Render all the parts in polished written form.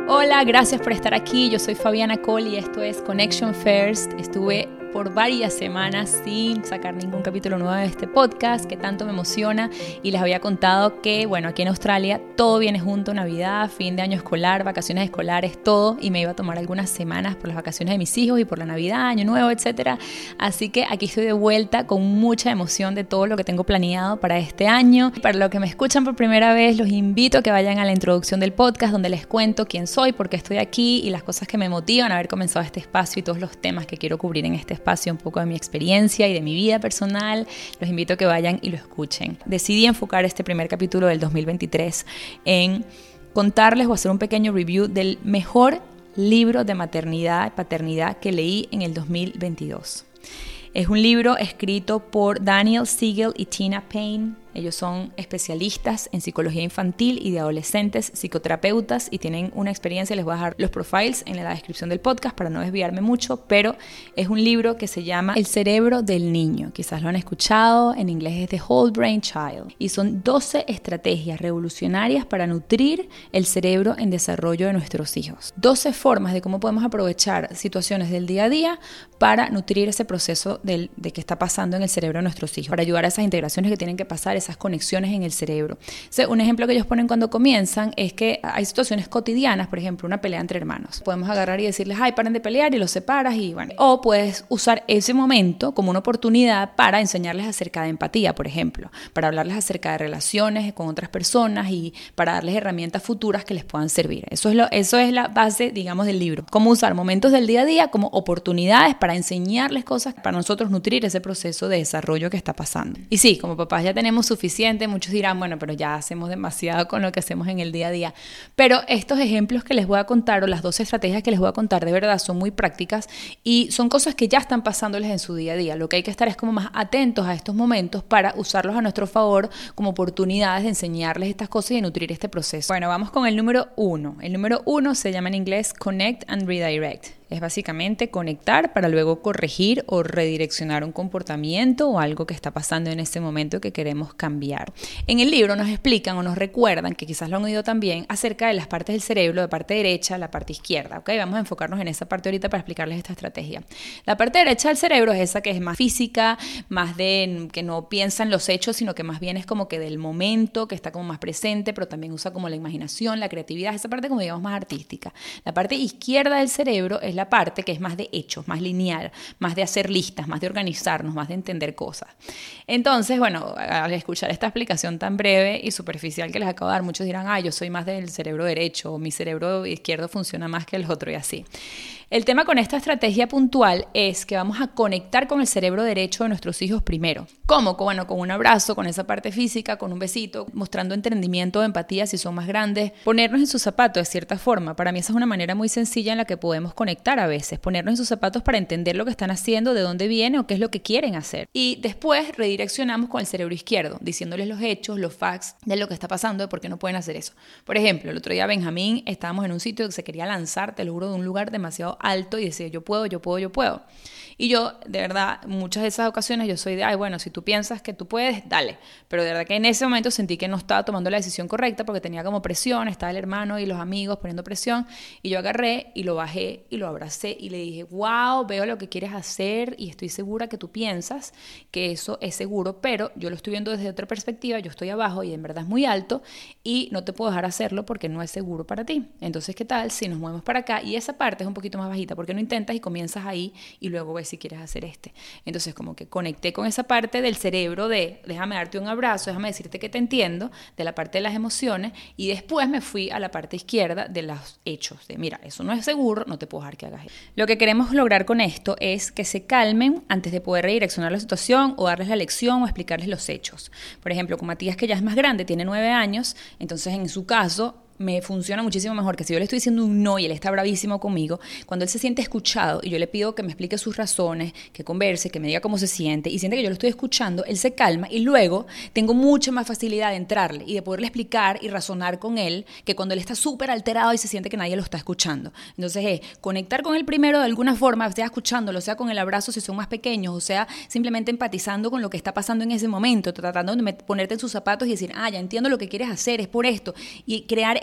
Hola, gracias por estar aquí. Yo soy Fabiana Cole y esto es Connection First. Estuve por varias semanas sin sacar ningún capítulo nuevo de este podcast que tanto me emociona y les había contado que, bueno, aquí en Australia todo viene junto, Navidad, fin de año escolar, vacaciones escolares, todo, y me iba a tomar algunas semanas por las vacaciones de mis hijos y por la Navidad, Año Nuevo, etcétera. Así que aquí estoy de vuelta con mucha emoción de todo lo que tengo planeado para este año. Para los que me escuchan por primera vez, los invito a que vayan a la introducción del podcast donde les cuento quién soy, por qué estoy aquí y las cosas que me motivan a haber comenzado este espacio y todos los temas que quiero cubrir en este espacio, un poco de mi experiencia y de mi vida personal. Los invito a que vayan y lo escuchen. Decidí enfocar este primer capítulo del 2023 en contarles o hacer un pequeño review del mejor libro de maternidad y paternidad que leí en el 2022. Es un libro escrito por Daniel Siegel y Tina Payne. Ellos son especialistas en psicología infantil y de adolescentes, psicoterapeutas, y tienen una experiencia. Les voy a dejar los profiles en la descripción del podcast para no desviarme mucho, pero es un libro que se llama El cerebro del niño. Quizás lo han escuchado, en inglés es The Whole Brain Child. Y son 12 estrategias revolucionarias para nutrir el cerebro en desarrollo de nuestros hijos. 12 formas de cómo podemos aprovechar situaciones del día a día para nutrir ese proceso de que está pasando en el cerebro de nuestros hijos, para ayudar a esas integraciones que tienen que pasar, esas conexiones en el cerebro. Entonces, un ejemplo que ellos ponen cuando comienzan es que hay situaciones cotidianas, por ejemplo, una pelea entre hermanos. Podemos agarrar y decirles, ay, paren de pelear, y los separas y bueno. O puedes usar ese momento como una oportunidad para enseñarles acerca de empatía, por ejemplo, para hablarles acerca de relaciones con otras personas y para darles herramientas futuras que les puedan servir. Eso es la base, digamos, del libro. Cómo usar momentos del día a día como oportunidades para enseñarles cosas, para nosotros nutrir ese proceso de desarrollo que está pasando. Y sí, como papás ya tenemos suficiente. Muchos dirán, bueno, pero ya hacemos demasiado con lo que hacemos en el día a día. Pero estos ejemplos que les voy a contar, o las 12 estrategias que les voy a contar, de verdad son muy prácticas y son cosas que ya están pasándoles en su día a día. Lo que hay que estar es como más atentos a estos momentos para usarlos a nuestro favor como oportunidades de enseñarles estas cosas y de nutrir este proceso. Bueno, vamos con el número 1. El número 1 se llama en inglés Connect and Redirect. Es básicamente conectar para luego corregir o redireccionar un comportamiento o algo que está pasando en ese momento que queremos cambiar. En el libro nos explican o nos recuerdan, que quizás lo han oído también, acerca de las partes del cerebro, de parte derecha, la parte izquierda. ¿Okay? Vamos a enfocarnos en esa parte ahorita para explicarles esta estrategia. La parte derecha del cerebro es esa que es más física, más de que no piensa en los hechos, sino que más bien es como que del momento, que está como más presente, pero también usa como la imaginación, la creatividad, esa parte como digamos más artística. La parte izquierda del cerebro es la parte que es más de hechos, más lineal, más de hacer listas, más de organizarnos, más de entender cosas. Entonces, bueno, al escuchar esta explicación tan breve y superficial que les acabo de dar, muchos dirán, yo soy más del cerebro derecho, o mi cerebro izquierdo funciona más que el otro y así. El tema con esta estrategia puntual es que vamos a conectar con el cerebro derecho de nuestros hijos primero. ¿Cómo? Bueno, con un abrazo, con esa parte física, con un besito, mostrando entendimiento o empatía si son más grandes, ponernos en sus zapatos de cierta forma. Para mí esa es una manera muy sencilla en la que podemos conectar a veces, ponernos en sus zapatos para entender lo que están haciendo, de dónde viene o qué es lo que quieren hacer. Y después redireccionamos con el cerebro izquierdo, diciéndoles los hechos, los facts de lo que está pasando, de por qué no pueden hacer eso. Por ejemplo, el otro día Benjamín, estábamos en un sitio que se quería lanzar, te lo juro, de un lugar demasiado alto y decía, yo puedo. Y yo, de verdad, muchas de esas ocasiones yo soy de, bueno, si tú piensas que tú puedes, dale. Pero de verdad que en ese momento sentí que no estaba tomando la decisión correcta porque tenía como presión, estaba el hermano y los amigos poniendo presión. Y yo agarré y lo bajé y lo abracé y le dije, wow, veo lo que quieres hacer y estoy segura que tú piensas que eso es seguro, pero yo lo estoy viendo desde otra perspectiva, yo estoy abajo y en verdad es muy alto y no te puedo dejar hacerlo porque no es seguro para ti. Entonces, ¿qué tal si nos movemos para acá? Y esa parte es un poquito más bajita, porque no intentas y comienzas ahí y luego ves si quieres hacer este. Entonces como que conecté con esa parte del cerebro de déjame darte un abrazo, déjame decirte que te entiendo, de la parte de las emociones, y después me fui a la parte izquierda de los hechos, de mira, eso no es seguro, no te puedo dejar que hagas eso. Lo que queremos lograr con esto es que se calmen antes de poder redireccionar la situación o darles la lección o explicarles los hechos. Por ejemplo, con Matías, que ya es más grande, tiene 9 años, entonces en su caso me funciona muchísimo mejor que si yo le estoy diciendo un no y él está bravísimo conmigo, cuando él se siente escuchado y yo le pido que me explique sus razones, que converse, que me diga cómo se siente y siente que yo lo estoy escuchando, él se calma y luego tengo mucha más facilidad de entrarle y de poderle explicar y razonar con él que cuando él está súper alterado y se siente que nadie lo está escuchando. Entonces conectar con él primero de alguna forma, sea escuchándolo, sea con el abrazo si son más pequeños, o sea simplemente empatizando con lo que está pasando en ese momento, tratando de ponerte en sus zapatos y decir, ya entiendo lo que quieres hacer, es por esto, y crear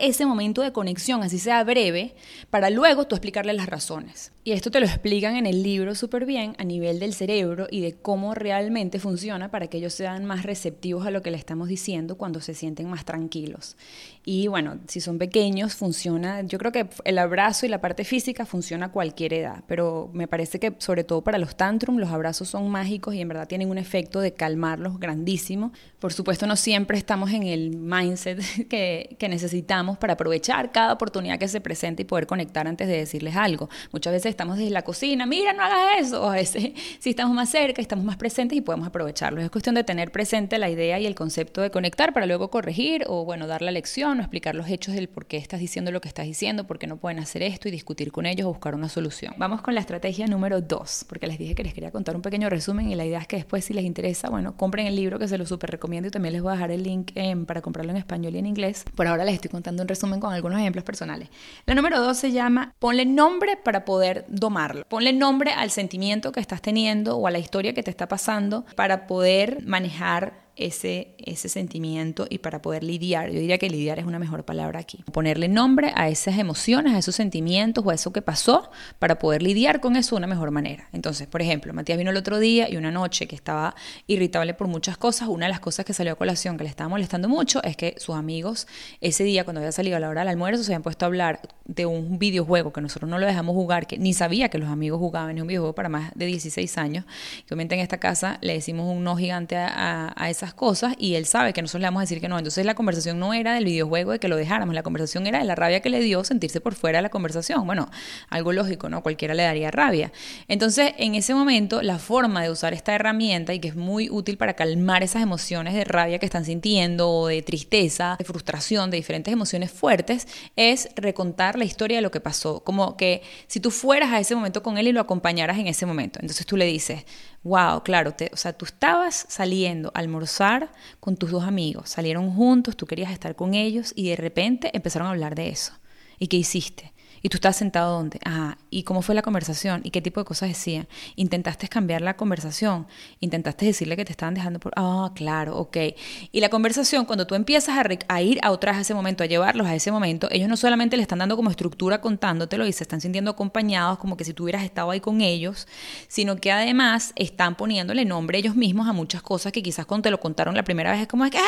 ese momento de conexión, así sea breve, para luego tú explicarle las razones. Y esto te lo explican en el libro súper bien a nivel del cerebro y de cómo realmente funciona para que ellos sean más receptivos a lo que le estamos diciendo cuando se sienten más tranquilos. Y bueno, si son pequeños funciona, yo creo que el abrazo y la parte física funciona a cualquier edad, pero me parece que sobre todo para los tantrum los abrazos son mágicos y en verdad tienen un efecto de calmarlos grandísimo. Por supuesto no siempre estamos en el mindset que necesitamos para aprovechar cada oportunidad que se presente y poder conectar antes de decirles algo. Muchas veces estamos desde la cocina, mira, no hagas eso, o a veces si estamos más cerca, estamos más presentes y podemos aprovecharlo. Es cuestión de tener presente la idea y el concepto de conectar para luego corregir o bueno, dar la lección o explicar los hechos del por qué estás diciendo lo que estás diciendo, por qué no pueden hacer esto y discutir con ellos o buscar una solución. Vamos con la estrategia número 2, porque les dije que les quería contar un pequeño resumen y la idea es que después si les interesa, bueno, compren el libro que se lo súper recomiendo y también les voy a dejar el link para comprarlo en español y en inglés. Por ahora les estoy contando un resumen con algunos ejemplos personales. La número 2 se llama ponle nombre para poder domarlo. Ponle nombre al sentimiento que estás teniendo o a la historia que te está pasando para poder manejar ese sentimiento y para poder lidiar. Yo diría que lidiar es una mejor palabra aquí. Ponerle nombre a esas emociones, a esos sentimientos o a eso que pasó para poder lidiar con eso de una mejor manera. Entonces, por ejemplo, Matías vino el otro día y una noche que estaba irritable por muchas cosas. Una de las cosas que salió a colación que le estaba molestando mucho es que sus amigos ese día cuando había salido a la hora del almuerzo se habían puesto a hablar de un videojuego que nosotros no lo dejamos jugar, que ni sabía que los amigos jugaban. Es un videojuego para más de 16 años que obviamente en esta casa le decimos un no gigante a esas cosas y él sabe que nosotros le vamos a decir que no. Entonces la conversación no era del videojuego de que lo dejáramos, la conversación era de la rabia que le dio sentirse por fuera de la conversación. Bueno, algo lógico, ¿no? Cualquiera le daría rabia. Entonces en ese momento la forma de usar esta herramienta y que es muy útil para calmar esas emociones de rabia que están sintiendo o de tristeza, de frustración, de diferentes emociones fuertes es recontar la historia de lo que pasó, como que si tú fueras a ese momento con él y lo acompañaras en ese momento. Entonces tú le dices, wow, claro, o sea, tú estabas saliendo a almorzar con tus dos amigos, salieron juntos, tú querías estar con ellos y de repente empezaron a hablar de eso. ¿Y qué hiciste? ¿Y tú estabas sentado dónde? Ajá. ¿Y cómo fue la conversación? ¿Y qué tipo de cosas decían? ¿Intentaste cambiar la conversación? ¿Intentaste decirle que te estaban dejando por...? Ah, claro, ok. Y la conversación, cuando tú empiezas a ir a otras a ese momento, a llevarlos a ese momento, ellos no solamente le están dando como estructura contándotelo y se están sintiendo acompañados como que si tú hubieras estado ahí con ellos, sino que además están poniéndole nombre ellos mismos a muchas cosas que quizás cuando te lo contaron la primera vez es como que...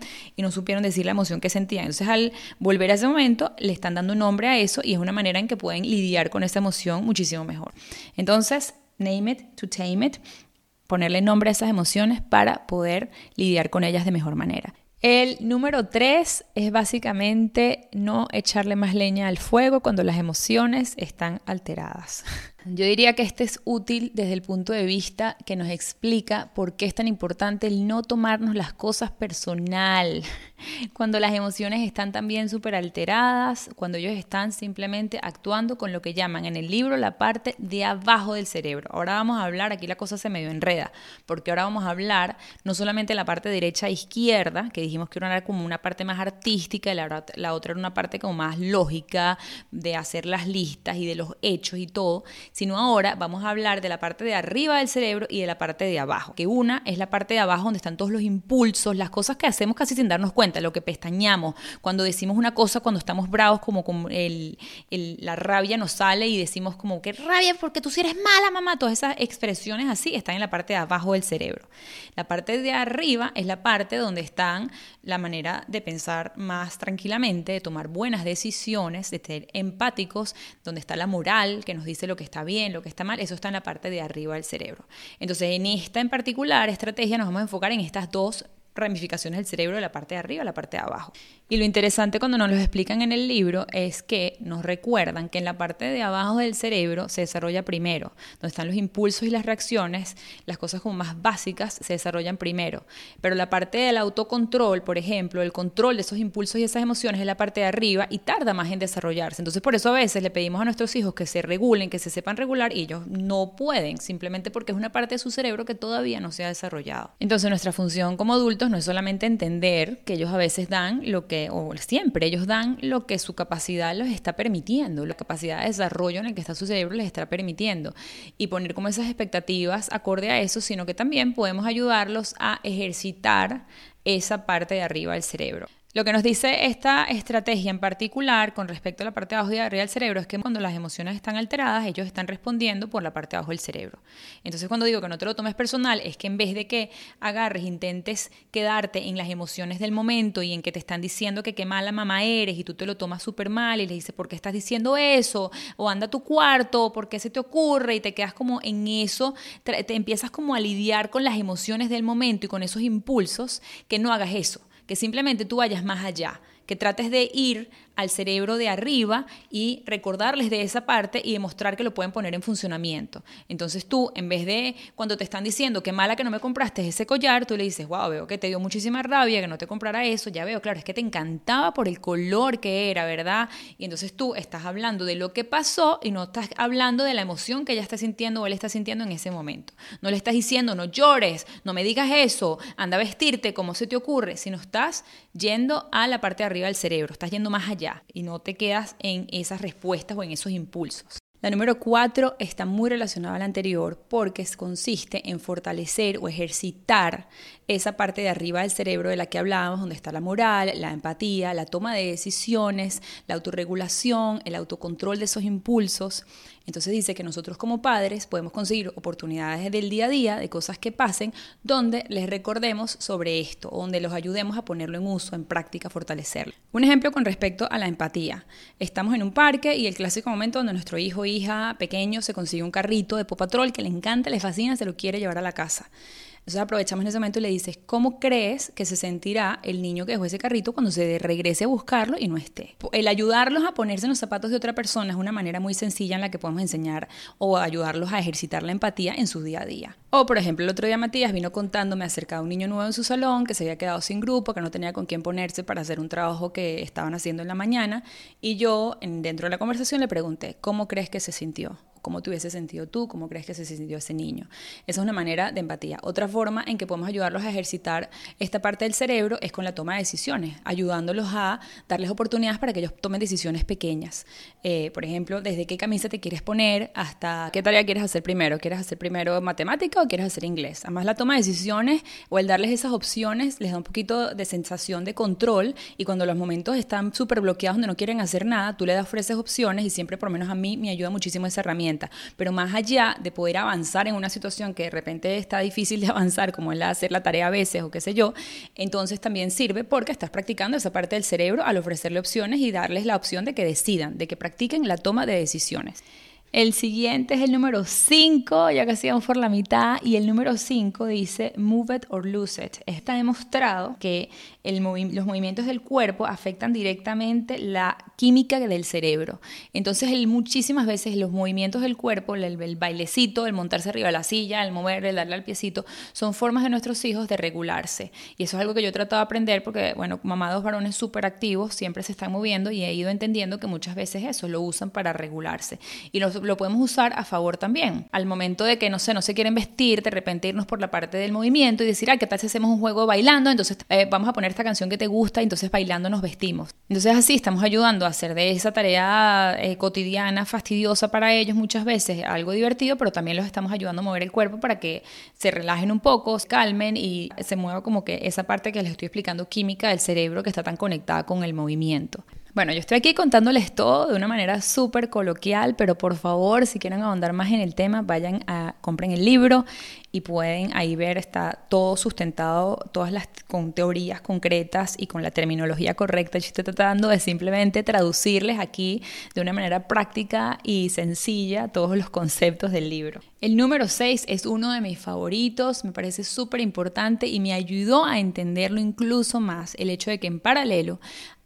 y no supieron decir la emoción que sentían. Entonces al volver a ese momento le están dando nombre a eso y es una manera en que pueden lidiar con esa emoción muchísimo mejor. Entonces, name it to tame it, ponerle nombre a esas emociones para poder lidiar con ellas de mejor manera. El número 3 es básicamente no echarle más leña al fuego cuando las emociones están alteradas. Yo diría que este es útil desde el punto de vista que nos explica por qué es tan importante el no tomarnos las cosas personal. Cuando las emociones están también súper alteradas, cuando ellos están simplemente actuando con lo que llaman en el libro la parte de abajo del cerebro. Ahora vamos a hablar, aquí la cosa se medio enreda, porque ahora vamos a hablar no solamente de la parte derecha e izquierda, que dijimos que era como una parte más artística y la otra era una parte como más lógica de hacer las listas y de los hechos y todo, sino ahora vamos a hablar de la parte de arriba del cerebro y de la parte de abajo, que una es la parte de abajo donde están todos los impulsos, las cosas que hacemos casi sin darnos cuenta, lo que pestañamos, cuando decimos una cosa, cuando estamos bravos, como la rabia nos sale y decimos como, qué rabia, porque tú sí eres mala, mamá, todas esas expresiones así están en la parte de abajo del cerebro. La parte de arriba es la parte donde están la manera de pensar más tranquilamente, de tomar buenas decisiones, de ser empáticos, donde está la moral, que nos dice lo que está bien, lo que está mal, eso está en la parte de arriba del cerebro. Entonces, en esta en particular estrategia nos vamos a enfocar en estas dos ramificaciones del cerebro, de la parte de arriba y la parte de abajo. Y lo interesante cuando nos lo explican en el libro es que nos recuerdan que en la parte de abajo del cerebro se desarrolla primero, donde están los impulsos y las reacciones, las cosas como más básicas se desarrollan primero, pero la parte del autocontrol, por ejemplo, el control de esos impulsos y esas emociones es la parte de arriba y tarda más en desarrollarse. Entonces por eso a veces le pedimos a nuestros hijos que se regulen, que se sepan regular y ellos no pueden, simplemente porque es una parte de su cerebro que todavía no se ha desarrollado. Entonces nuestra función como adultos no es solamente entender que ellos a veces dan lo que, o siempre ellos dan lo que su capacidad les está permitiendo, la capacidad de desarrollo en el que está su cerebro les está permitiendo y poner como esas expectativas acorde a eso, sino que también podemos ayudarlos a ejercitar esa parte de arriba del cerebro. Lo que nos dice esta estrategia en particular con respecto a la parte de abajo y arriba del cerebro es que cuando las emociones están alteradas, ellos están respondiendo por la parte de abajo del cerebro. Entonces, cuando digo que no te lo tomes personal, es que en vez de que agarres, intentes quedarte en las emociones del momento y en que te están diciendo que qué mala mamá eres y tú te lo tomas súper mal y le dices, ¿por qué estás diciendo eso? O anda a tu cuarto, o ¿por qué se te ocurre? Y te quedas como en eso, te empiezas como a lidiar con las emociones del momento y con esos impulsos, que no hagas eso. Que simplemente tú vayas más allá, que trates de ir al cerebro de arriba y recordarles de esa parte y demostrar que lo pueden poner en funcionamiento. Entonces tú, en vez de cuando te están diciendo qué mala que no me compraste ese collar, tú le dices, wow, veo que te dio muchísima rabia que no te comprara eso, ya veo, claro, es que te encantaba por el color que era, ¿verdad? Y entonces tú estás hablando de lo que pasó y no estás hablando de la emoción que ella está sintiendo o él está sintiendo en ese momento. No le estás diciendo, no llores, no me digas eso, anda a vestirte, ¿cómo se te ocurre? Sino estás yendo a la parte de arriba del cerebro, estás yendo más allá y no te quedas en esas respuestas o en esos impulsos. La número 4 está muy relacionada a la anterior porque consiste en fortalecer o ejercitar esa parte de arriba del cerebro de la que hablábamos, donde está la moral, la empatía, la toma de decisiones, la autorregulación, el autocontrol de esos impulsos. Entonces dice que nosotros como padres podemos conseguir oportunidades del día a día, de cosas que pasen, donde les recordemos sobre esto, o donde los ayudemos a ponerlo en uso, en práctica, fortalecerlo. Un ejemplo con respecto a la empatía. Estamos en un parque y el clásico momento donde nuestro hijo o hija pequeño se consigue un carrito de Paw Patrol que le encanta, le fascina, se lo quiere llevar a la casa. Entonces aprovechamos en ese momento y le dices, ¿cómo crees que se sentirá el niño que dejó ese carrito cuando se regrese a buscarlo y no esté? El ayudarlos a ponerse en los zapatos de otra persona es una manera muy sencilla en la que podemos enseñar o ayudarlos a ejercitar la empatía en su día a día. O, por ejemplo, el otro día Matías vino contándome acerca de un niño nuevo en su salón que se había quedado sin grupo, que no tenía con quién ponerse para hacer un trabajo que estaban haciendo en la mañana. Y yo, dentro de la conversación, le pregunté, ¿cómo crees que se sintió? ¿Cómo te hubiese sentido tú? ¿Cómo crees que se sintió ese niño? Esa es una manera de empatía. Otra forma en que podemos ayudarlos a ejercitar esta parte del cerebro es con la toma de decisiones, ayudándolos a darles oportunidades para que ellos tomen decisiones pequeñas. Por ejemplo, desde qué camisa te quieres poner hasta qué tarea quieres hacer primero. ¿Quieres hacer primero matemática o quieres hacer inglés? Además, la toma de decisiones o el darles esas opciones les da un poquito de sensación de control y cuando los momentos están súper bloqueados donde no quieren hacer nada, tú les ofreces opciones y siempre, por lo menos a mí, me ayuda muchísimo esa herramienta. Pero más allá de poder avanzar en una situación que de repente está difícil de avanzar, como es hacer la tarea a veces o qué sé yo, entonces también sirve porque estás practicando esa parte del cerebro al ofrecerle opciones y darles la opción de que decidan, de que practiquen la toma de decisiones. El siguiente es el número 5, ya casi vamos por la mitad, y el número 5 dice move it or lose it. Está demostrado que los movimientos del cuerpo afectan directamente la química del cerebro. Entonces, muchísimas veces los movimientos del cuerpo, el bailecito, el montarse arriba de la silla, el mover, el darle al piecito, son formas de nuestros hijos de regularse. Y eso es algo que yo he tratado de aprender porque, bueno, mamá de dos varones súper activos, siempre se están moviendo y he ido entendiendo que muchas veces eso lo usan para regularse. Y lo podemos usar a favor también. Al momento de que, no se quieren vestir, de repente irnos por la parte del movimiento y decir, ¿qué tal si hacemos un juego bailando? Entonces vamos a poner esta canción que te gusta y entonces bailando nos vestimos. Entonces así estamos ayudando a hacer de esa tarea cotidiana, fastidiosa para ellos muchas veces, algo divertido, pero también los estamos ayudando a mover el cuerpo para que se relajen un poco, se calmen y se mueva como que esa parte que les estoy explicando, química del cerebro que está tan conectada con el movimiento. Bueno, yo estoy aquí contándoles todo de una manera súper coloquial, pero por favor, si quieren ahondar más en el tema, compren el libro y pueden ahí ver, está todo sustentado, con teorías concretas y con la terminología correcta. Yo estoy tratando de simplemente traducirles aquí de una manera práctica y sencilla todos los conceptos del libro. El número 6 es uno de mis favoritos, me parece súper importante y me ayudó a entenderlo incluso más, el hecho de que en paralelo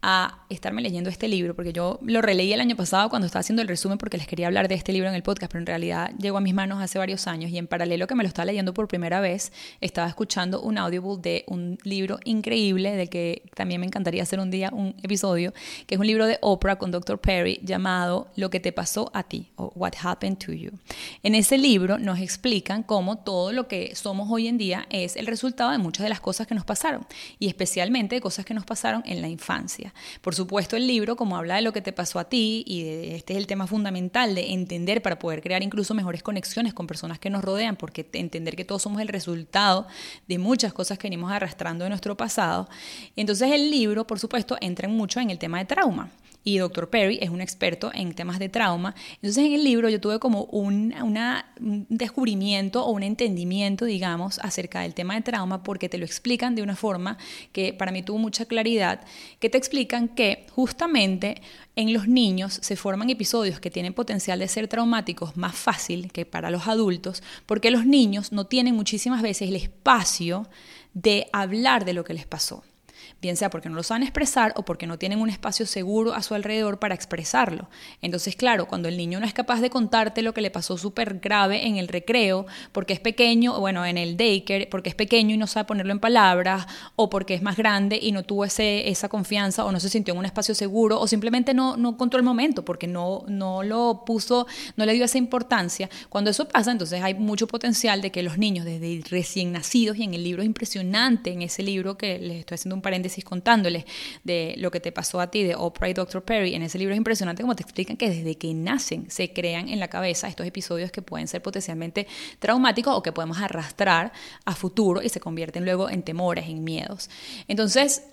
a estarme leyendo este libro, porque yo lo releí el año pasado cuando estaba haciendo el resumen porque les quería hablar de este libro en el podcast, pero en realidad llegó a mis manos hace varios años y en paralelo que me lo estaba leyendo por primera vez, estaba escuchando un audible de un libro increíble del que también me encantaría hacer un día un episodio, que es un libro de Oprah con Dr. Perry llamado Lo que te pasó a ti o What Happened to You. En ese libro nos explican cómo todo lo que somos hoy en día es el resultado de muchas de las cosas que nos pasaron y especialmente de cosas que nos pasaron en la infancia. Por supuesto el libro, como habla de lo que te pasó a ti, y este es el tema fundamental de entender para poder crear incluso mejores conexiones con personas que nos rodean, porque entender que todos somos el resultado de muchas cosas que venimos arrastrando de nuestro pasado. Entonces el libro, por supuesto, entra mucho en el tema de trauma. Y Dr. Perry es un experto en temas de trauma. Entonces en el libro yo tuve como un descubrimiento o un entendimiento, digamos, acerca del tema de trauma, porque te lo explican de una forma que para mí tuvo mucha claridad, que te explican que justamente en los niños se forman episodios que tienen potencial de ser traumáticos más fácil que para los adultos, porque los niños no tienen muchísimas veces el espacio de hablar de lo que les pasó. Bien sea porque no lo saben expresar o porque no tienen un espacio seguro a su alrededor para expresarlo. Entonces, claro, cuando el niño no es capaz de contarte lo que le pasó súper grave en el recreo, porque es pequeño, bueno, en el daycare, porque es pequeño y no sabe ponerlo en palabras, o porque es más grande y no tuvo esa confianza, o no se sintió en un espacio seguro, o simplemente no contó el momento, porque no lo puso, no le dio esa importancia. Cuando eso pasa, entonces hay mucho potencial de que los niños, desde recién nacidos, y en el libro es impresionante, en ese libro que les estoy haciendo un paréntesis contándoles de lo que te pasó a ti de Oprah y Dr. Perry, en ese libro es impresionante como te explican que desde que nacen se crean en la cabeza estos episodios que pueden ser potencialmente traumáticos o que podemos arrastrar a futuro y se convierten luego en temores, en miedos. Entonces,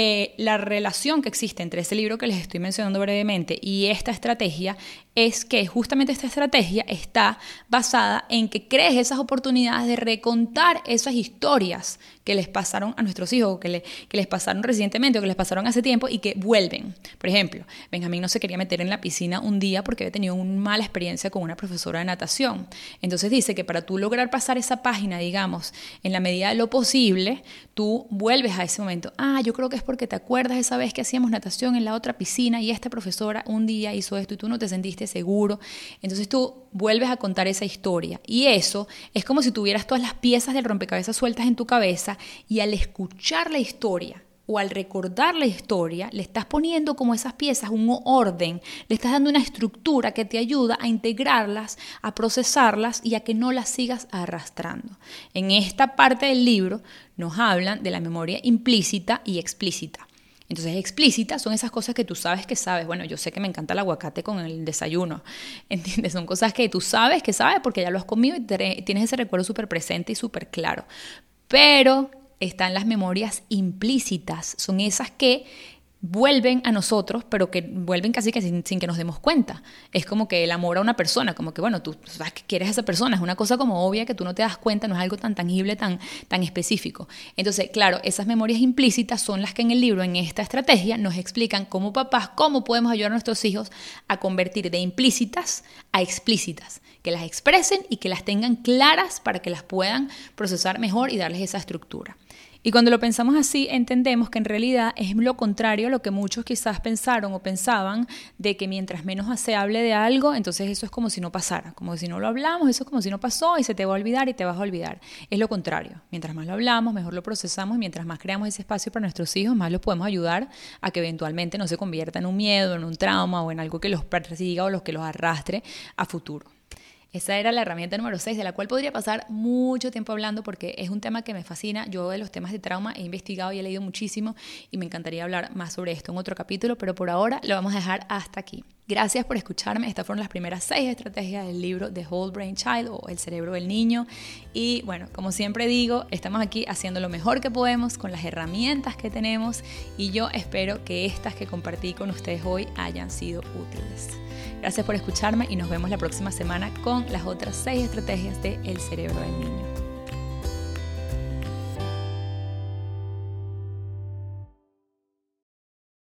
la relación que existe entre ese libro que les estoy mencionando brevemente y esta estrategia es que justamente esta estrategia está basada en que crees esas oportunidades de recontar esas historias que les pasaron a nuestros hijos, que les pasaron recientemente o que les pasaron hace tiempo y que vuelven. Por ejemplo, Benjamín no se quería meter en la piscina un día porque había tenido una mala experiencia con una profesora de natación. Entonces dice que para tú lograr pasar esa página, digamos, en la medida de lo posible, tú vuelves a ese momento. Yo creo que es porque te acuerdas esa vez que hacíamos natación en la otra piscina y esta profesora un día hizo esto y tú no te sentiste seguro. Entonces tú vuelves a contar esa historia y eso es como si tuvieras todas las piezas del rompecabezas sueltas en tu cabeza y al escuchar la historia o al recordar la historia le estás poniendo como esas piezas un orden, le estás dando una estructura que te ayuda a integrarlas, a procesarlas y a que no las sigas arrastrando. En esta parte del libro nos hablan de la memoria implícita y explícita. Entonces, explícitas son esas cosas que tú sabes que sabes. Bueno, yo sé que me encanta el aguacate con el desayuno, ¿entiendes? Son cosas que tú sabes que sabes porque ya lo has comido y tienes ese recuerdo súper presente y súper claro. Pero están las memorias implícitas, son esas que vuelven a nosotros, pero que vuelven casi que sin que nos demos cuenta. Es como que el amor a una persona, como que bueno, tú sabes que quieres a esa persona, es una cosa como obvia que tú no te das cuenta, no es algo tan tangible, tan específico. Entonces, claro, esas memorias implícitas son las que en el libro, en esta estrategia, nos explican como papás, cómo podemos ayudar a nuestros hijos a convertir de implícitas a explícitas, que las expresen y que las tengan claras para que las puedan procesar mejor y darles esa estructura. Y cuando lo pensamos así, entendemos que en realidad es lo contrario a lo que muchos quizás pensaron o pensaban, de que mientras menos se hable de algo, entonces eso es como si no pasara, como si no lo hablamos, eso es como si no pasó y se te va a olvidar y te vas a olvidar. Es lo contrario, mientras más lo hablamos, mejor lo procesamos y mientras más creamos ese espacio para nuestros hijos, más los podemos ayudar a que eventualmente no se convierta en un miedo, en un trauma o en algo que los persiga o que los arrastre a futuro. Esa era la herramienta número 6, de la cual podría pasar mucho tiempo hablando porque es un tema que me fascina. Yo de los temas de trauma he investigado y he leído muchísimo y me encantaría hablar más sobre esto en otro capítulo, pero por ahora lo vamos a dejar hasta aquí. Gracias por escucharme. Estas fueron las primeras 6 estrategias del libro The Whole Brain Child o El cerebro del niño. Y bueno, como siempre digo, estamos aquí haciendo lo mejor que podemos con las herramientas que tenemos y yo espero que estas que compartí con ustedes hoy hayan sido útiles. Gracias por escucharme y nos vemos la próxima semana con las otras 6 estrategias de El cerebro del niño.